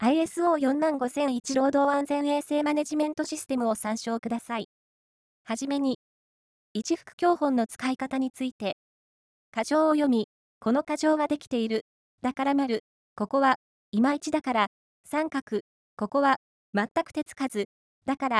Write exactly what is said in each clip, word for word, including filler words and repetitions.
アイエスオーよんまんごせんいち 労働安全衛生マネジメントシステムを参照ください。はじめに、いち副教本の使い方について、箇条を読み、この箇条はできている。だから丸、ここはいまいちだから、三角、ここは全く手つかず、だから、×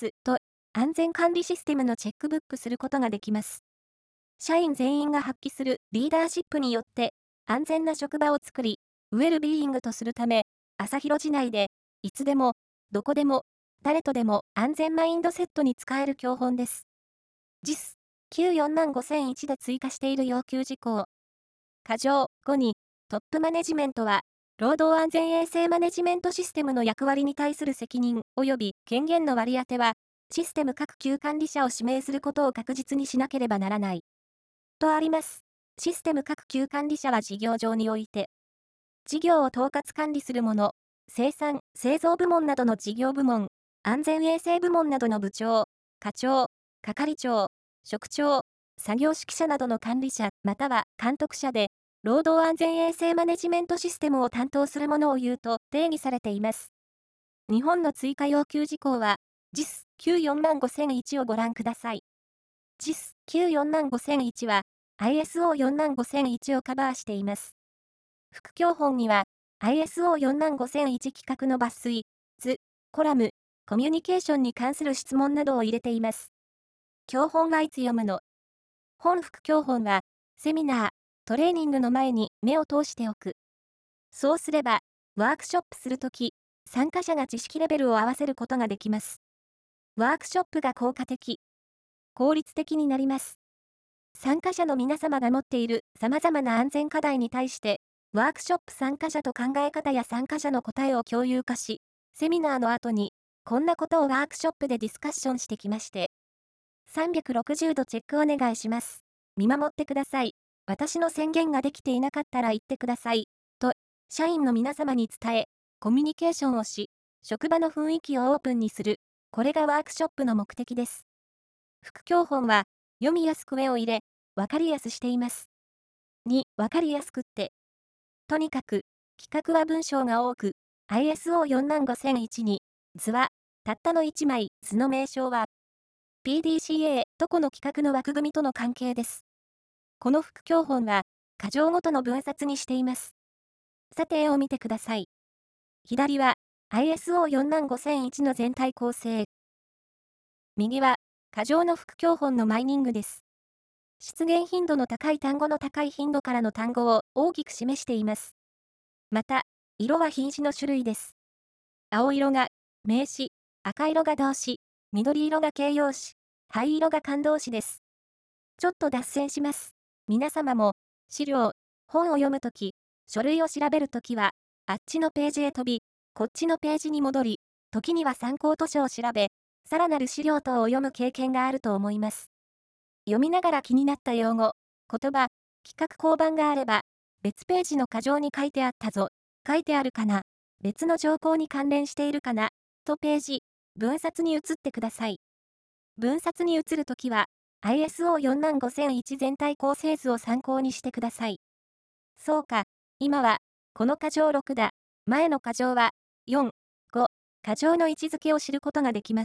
と安全管理システムのチェックブックすることができます。社員全員が発揮するリーダーシップによって安全な職場を作り、ウェルビーイングとするため、朝広市内で、いつでも、どこでも、誰とでも安全マインドセットに使える教本です。ジス きゅうよんまんごせんいち で追加している要求事項。箇条ごに、トップマネジメントは、労働安全衛生マネジメントシステムの役割に対する責任及び権限の割り当ては、システム各級管理者を指名することを確実にしなければならない。とあります。システム各級管理者は事業上において、事業を統括管理する者、生産、製造部門などの事業部門、安全衛生部門などの部長、課長、係長、職長、作業指揮者などの管理者、または監督者で、労働安全衛生マネジメントシステムを担当する者を言うと定義されています。日本の追加要求事項は、ジス きゅうよんまんごせんいち をご覧ください。ジス きゅうよんまんごせんいち は アイエスオーよんまんごせんいち をカバーしています。副教本には アイエスオーよんまんごせんいち 企画の抜粋、図、コラム、コミュニケーションに関する質問などを入れています。教本はいつ読むの？本副教本はセミナー、トレーニングの前に目を通しておく。そうすれば、ワークショップするとき、参加者が知識レベルを合わせることができます。ワークショップが効果的、効率的になります。参加者の皆様が持っている様々な安全課題に対して、ワークショップ参加者と考え方や参加者の答えを共有化し、セミナーの後に、こんなことをワークショップでディスカッションしてきまして、さんびゃくろくじゅうどチェックお願いします。見守ってください。私の宣言ができていなかったら言ってください。と、社員の皆様に伝え、コミュニケーションをし、職場の雰囲気をオープンにする。これがワークショップの目的です。副教本は、読みやすく目を入れ、わかりやすしています。に、わかりやすくって。とにかく、企画は文章が多く、アイエスオーよんまんごせんいち に、図は、たったのいちまい、図の名称は、ピーディーシーエー、どこの企画の枠組みとの関係です。この副教本は、箇条ごとの分冊にしています。さて絵を見てください。左は、アイエスオーよんまんごせんいち の全体構成。右は、箇条の副教本のマイニングです。出現頻度の高い単語の高い頻度からの単語を大きく示しています。また、色は品詞の種類です。青色が名詞、赤色が動詞、緑色が形容詞、灰色が感動詞です。ちょっと脱線します。皆様も、資料、本を読むとき、書類を調べるときは、あっちのページへ飛び、こっちのページに戻り、時には参考図書を調べ、さらなる資料等を読む経験があると思います。読みながら気になった用語、言葉、企画交番があれば、別ページの箇条に書いてあったぞ、書いてあるかな、別の条項に関連しているかな、とページ、分冊に移ってください。分冊に移るときは、アイエスオーよんまんごせんいち 全体構成図を参考にしてください。そうか、今は、この箇条ろくだ、前の箇条は、よん、ご、箇条の位置づけを知ることができます。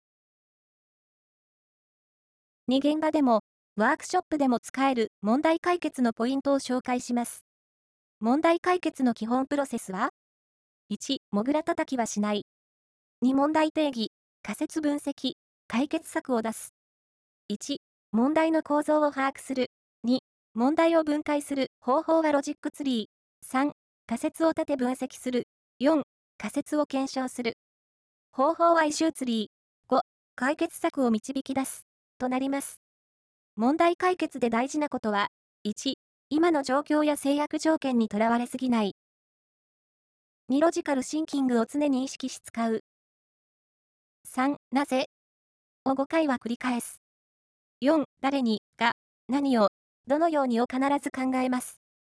に現場でも、ワークショップでも使える問題解決のポイントを紹介します。問題解決の基本プロセスは ?いち、もぐら叩きはしない。に、問題定義、仮説分析、解決策を出す。いち、問題の構造を把握する。に、問題を分解する方法はロジックツリー。さん、仮説を立て分析する。よん、仮説を検証する。方法はイシューツリー。ご、解決策を導き出す。となります。問題解決で大事なことは、いち、今の状況や制約条件にとらわれすぎない。に、ロジカルシンキングを常に意識し使う。さん、なぜをごかいは繰り返す。よん、誰に、が、何を、どのようにを必ず考えます。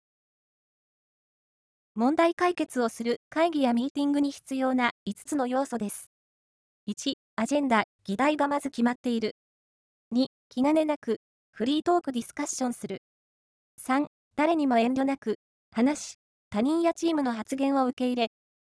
問題解決をする会議やミーティングに必要ないつつの要素です。いち、アジェンダ、議題がまず決まっている。に、気兼ねなく、フリートークディスカッションする。さん、誰にも遠慮なく、話し、他人やチームの発言を受け入れ、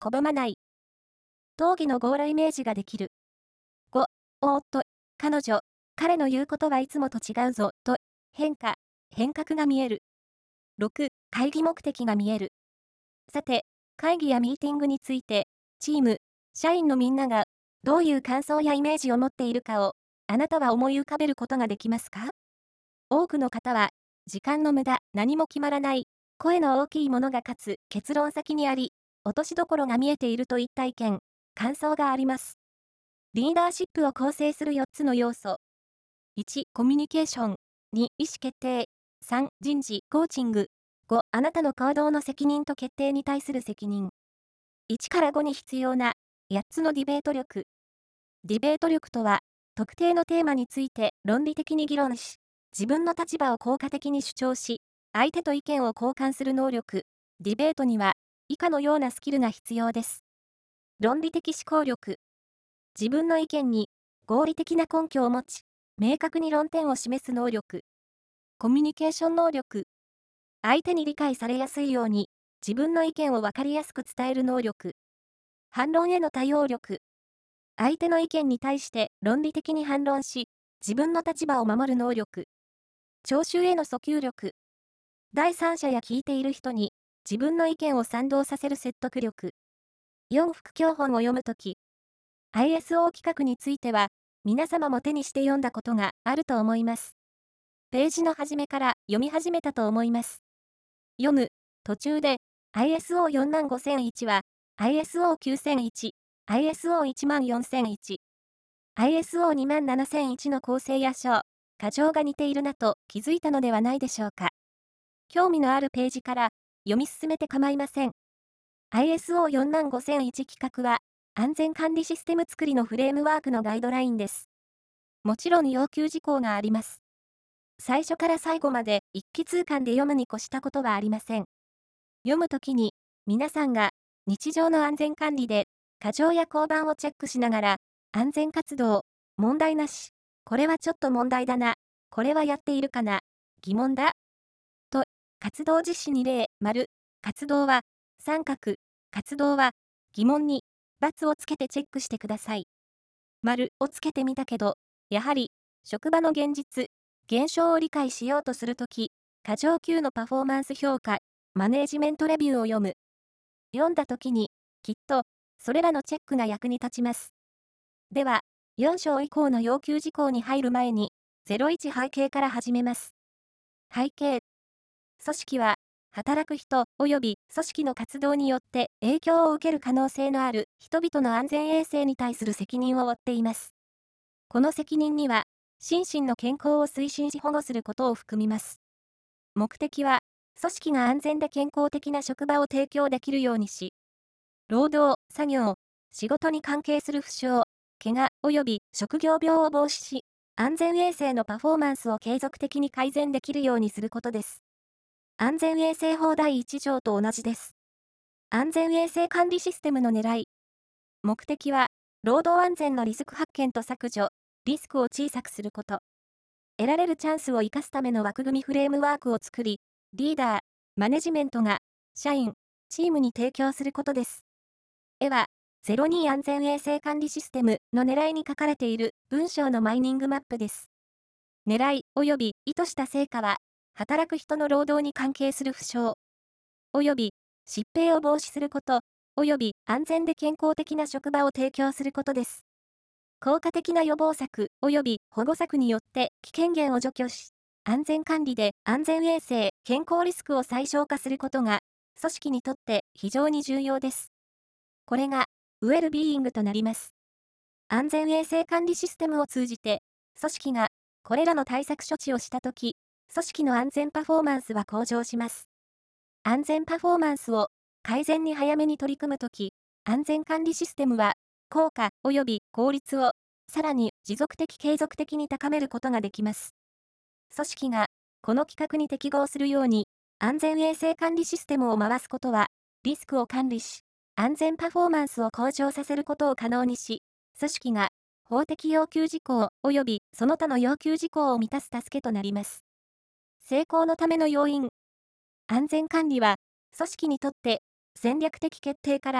拒まない。討議のゴールイメージができる。ご、おーっと、彼女、彼の言うことはいつもと違うぞ、と、変化、変革が見える。ろく、会議目的が見える。さて、会議やミーティングについて、チーム、社員のみんなが、どういう感想やイメージを持っているかを、あなたは思い浮かべることができますか？多くの方は、時間の無駄、何も決まらない、声の大きいものが勝つ、結論先にあり、落としどころが見えているといった意見、感想があります。リーダーシップを構成するよっつの要素。いち、コミュニケーション。に、意思決定。さん、人事、コーチング。ご、あなたの行動の責任と決定に対する責任。いちからごに必要なやっつのディベート力。ディベート力とは、特定のテーマについて論理的に議論し、自分の立場を効果的に主張し、相手と意見を交換する能力。ディベートには、以下のようなスキルが必要です。論理的思考力。自分の意見に合理的な根拠を持ち、明確に論点を示す能力。コミュニケーション能力。相手に理解されやすいように、自分の意見をわかりやすく伝える能力。反論への対応力。相手の意見に対して論理的に反論し、自分の立場を守る能力。聴衆への訴求力。第三者や聞いている人に、自分の意見を賛同させる説得力。よん、副教本を読むとき。アイエスオー 企画については、皆様も手にして読んだことがあると思います。ページの初めから読み始めたと思います。読む、途中で、アイエスオーよんまんごせんいち は、アイエスオーきゅうせんいち、アイエスオーいちまんよんせんいち、アイエスオーにまんななせんいちの構成や章、箇条が似ているなと気づいたのではないでしょうか。興味のあるページから読み進めて構いません。アイエスオーよんまんごせんいち 企画は、安全管理システム作りのフレームワークのガイドラインです。もちろん要求事項があります。最初から最後まで一気通貫で読むに越したことはありません。読むときに、皆さんが日常の安全管理で、箇条や交番をチェックしながら、安全活動、問題なし、これはちょっと問題だな、これはやっているかな、疑問だ、と、活動実施に例、丸、活動は、三角、活動は、疑問に、×をつけてチェックしてください。丸をつけてみたけど、やはり、職場の現実、現象を理解しようとするとき、過剰級のパフォーマンス評価、マネージメントレビューを読む。読んだときに、きっと、それらのチェックが役に立ちます。では、よん章以降の要求事項に入る前に、ゼロいち背景から始めます。背景。組織は、働く人及び組織の活動によって影響を受ける可能性のある人々の安全衛生に対する責任を負っています。この責任には、心身の健康を推進し保護することを含みます。目的は、組織が安全で健康的な職場を提供できるようにし、労働、作業、仕事に関係する負傷、怪我及び職業病を防止し、安全衛生のパフォーマンスを継続的に改善できるようにすることです。安全衛生法だいいち条と同じです。安全衛生管理システムの狙い。目的は、労働安全のリスク発見と削除、リスクを小さくすること。得られるチャンスを生かすための枠組みフレームワークを作り、リーダー、マネジメントが、社員、チームに提供することです。絵は、ゼロに安全衛生管理システムの狙いに書かれている文章のマイニングマップです。狙い及び意図した成果は、働く人の労働に関係する負傷、及び疾病を防止すること、及び安全で健康的な職場を提供することです。効果的な予防策及び保護策によって危険源を除去し、安全管理で安全衛生、健康リスクを最小化することが、組織にとって非常に重要です。これが、ウェルビーイングとなります。安全衛生管理システムを通じて、組織がこれらの対策処置をしたとき、組織の安全パフォーマンスは向上します。安全パフォーマンスを改善に早めに取り組むとき、安全管理システムは効果及び効率をさらに持続的継続的に高めることができます。組織がこの規格に適合するように安全衛生管理システムを回すことはリスクを管理し、安全パフォーマンスを向上させることを可能にし、組織が法的要求事項及びその他の要求事項を満たす助けとなります。成功のための要因。安全管理は、組織にとって戦略的決定から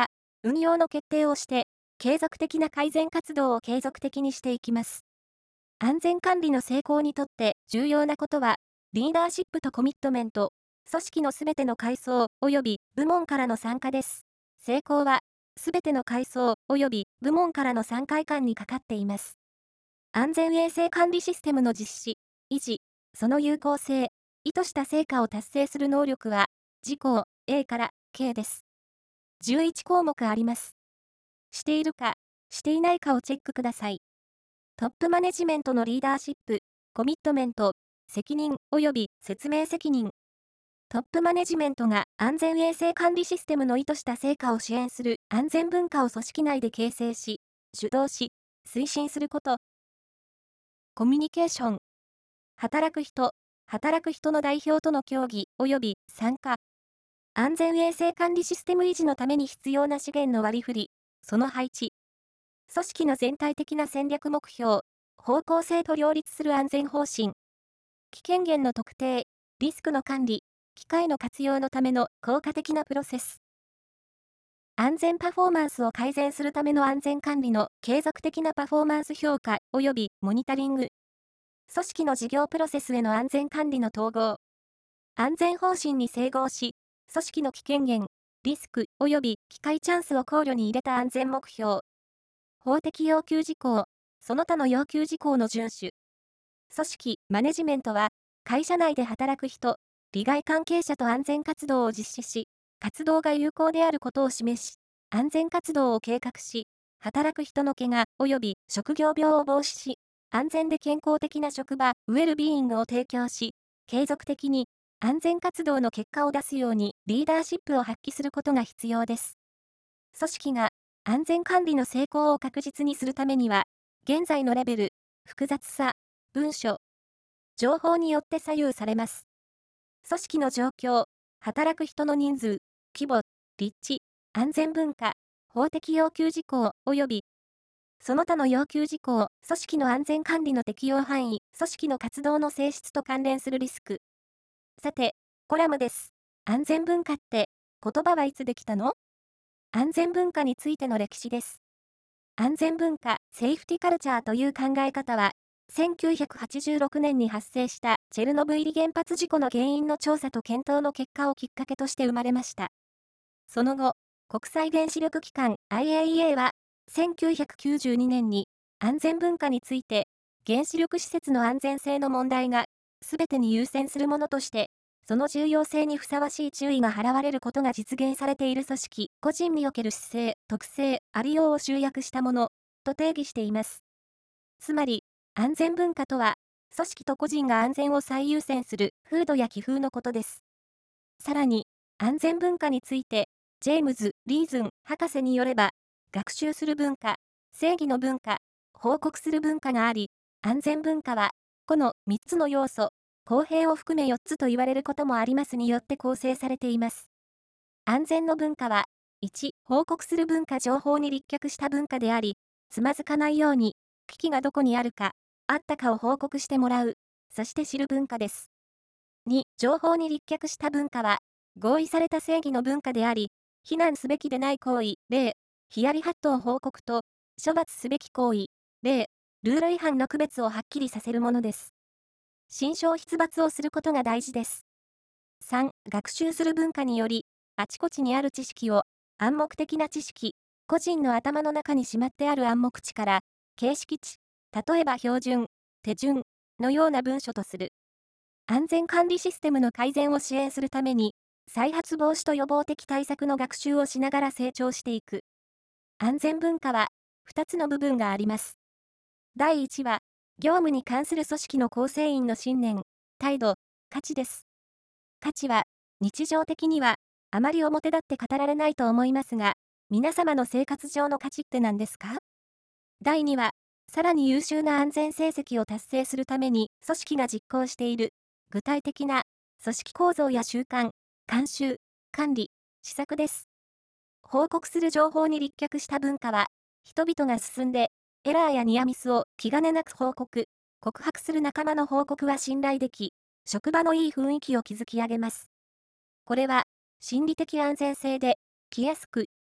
運用の決定をして、継続的な改善活動を継続的にしていきます。安全管理の成功にとって重要なことは、リーダーシップとコミットメント、組織のすべての階層及び部門からの参加です。成功は、すべての階層及び部門からの参加感にかかっています。安全衛生管理システムの実施、維持、その有効性、意図した成果を達成する能力は、事項 A から K です。じゅういち項目あります。しているか、していないかをチェックください。トップマネジメントのリーダーシップ、コミットメント、責任及び説明責任。トップマネジメントが安全衛生管理システムの意図した成果を支援する安全文化を組織内で形成し、主導し、推進すること。コミュニケーション。働く人、働く人の代表との協議及び参加。安全衛生管理システム維持のために必要な資源の割り振り、その配置。組織の全体的な戦略目標、方向性と両立する安全方針。危険源の特定、リスクの管理、機械の活用のための効果的なプロセス。安全パフォーマンスを改善するための安全管理の継続的なパフォーマンス評価及びモニタリング。組織の事業プロセスへの安全管理の統合。安全方針に整合し、組織の危険源、リスク及び機会チャンスを考慮に入れた安全目標。法的要求事項、その他の要求事項の遵守。組織、マネジメントは、会社内で働く人、利害関係者と安全活動を実施し、活動が有効であることを示し、安全活動を計画し、働く人の怪我及び職業病を防止し、安全で健康的な職場、ウェルビーイングを提供し、継続的に安全活動の結果を出すようにリーダーシップを発揮することが必要です。組織が安全管理の成功を確実にするためには、現在のレベル、複雑さ、文書、情報によって左右されます。組織の状況、働く人の人数、規模、立地、安全文化、法的要求事項及びその他の要求事項、組織の安全管理の適用範囲、組織の活動の性質と関連するリスク。さて、コラムです。安全文化って言葉はいつできたの？安全文化についての歴史です。安全文化、セーフティカルチャーという考え方は、せんきゅうひゃくはちじゅうろくねんに発生したチェルノブイリ原発事故の原因の調査と検討の結果をきっかけとして生まれました。その後、国際原子力機関 アイエーイーエー は、せんきゅうひゃくきゅうじゅうにねんに安全文化について、原子力施設の安全性の問題が全てに優先するものとして、その重要性にふさわしい注意が払われることが実現されている組織、個人における姿勢、特性、ありようを集約したもの、と定義しています。つまり、安全文化とは、組織と個人が安全を最優先する風土や気風のことです。さらに、安全文化について、ジェームズ・リーズン博士によれば、学習する文化、正義の文化、報告する文化があり、安全文化は、このみっつの要素、公平を含めよっつと言われることもありますによって構成されています。安全の文化は、いち、報告する文化情報に立脚した文化であり、つまずかないように、危機がどこにあるか、あったかを報告してもらう、そして知る文化です。に、情報に立脚した文化は、合意された正義の文化であり、非難すべきでない行為、例、ヒヤリハットを報告と、処罰すべき行為、例、ルール違反の区別をはっきりさせるものです。心象筆罰をすることが大事です。さん、学習する文化により、あちこちにある知識を、暗黙的な知識、個人の頭の中にしまってある暗黙知から、形式知、例えば標準、手順のような文書とする。安全管理システムの改善を支援するために、再発防止と予防的対策の学習をしながら成長していく。安全文化は、ふたつの部分があります。だいいちは、業務に関する組織の構成員の信念、態度、価値です。価値は、日常的には、あまり表立って語られないと思いますが、皆様の生活上の価値って何ですか？だいには、さらに優秀な安全成績を達成するために組織が実行している具体的な組織構造や習慣、慣習、管理、施策です。報告する情報に立脚した文化は、人々が進んでエラーやニアミスを気兼ねなく報告、告白する仲間の報告は信頼でき、職場のいい雰囲気を築き上げます。これは、心理的安全性で、来やすく、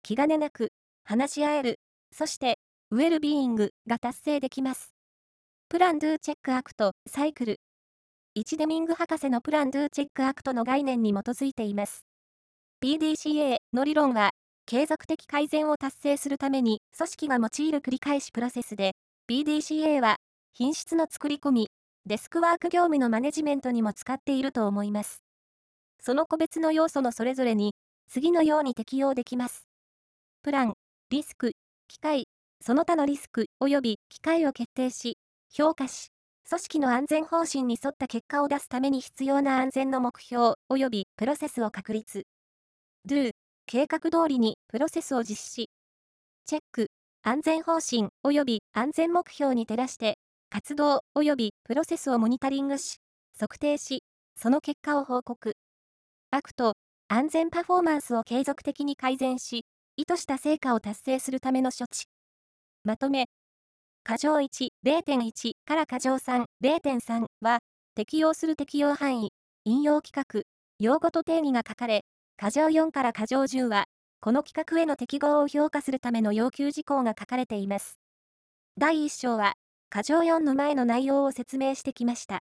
気兼ねなく、話し合える、そして、ウェルビーイングが達成できます。プランドゥチェックアクト、サイクル。いちデミング博士のプランドゥチェックアクトの概念に基づいています。ピーディーシーエー の理論は、継続的改善を達成するために組織が用いる繰り返しプロセスで、ピーディーシーエー は品質の作り込み、デスクワーク業務のマネジメントにも使っていると思います。その個別の要素のそれぞれに、次のように適用できます。プラン、リスク、機会、その他のリスク及び機会を決定し、評価し、組織の安全方針に沿った結果を出すために必要な安全の目標及びプロセスを確立。Do、計画通りにプロセスを実施。チェック、安全方針及び安全目標に照らして、活動及びプロセスをモニタリングし、測定し、その結果を報告。アクト、安全パフォーマンスを継続的に改善し、意図した成果を達成するための処置。まとめ。過剰いち、れいてんいち から過剰さん、れいてんさん は、適用する適用範囲、引用規格、用語と定義が書かれ、過剰よんから過剰じゅうは、この規格への適合を評価するための要求事項が書かれています。だいいっ章は、過剰よんの前の内容を説明してきました。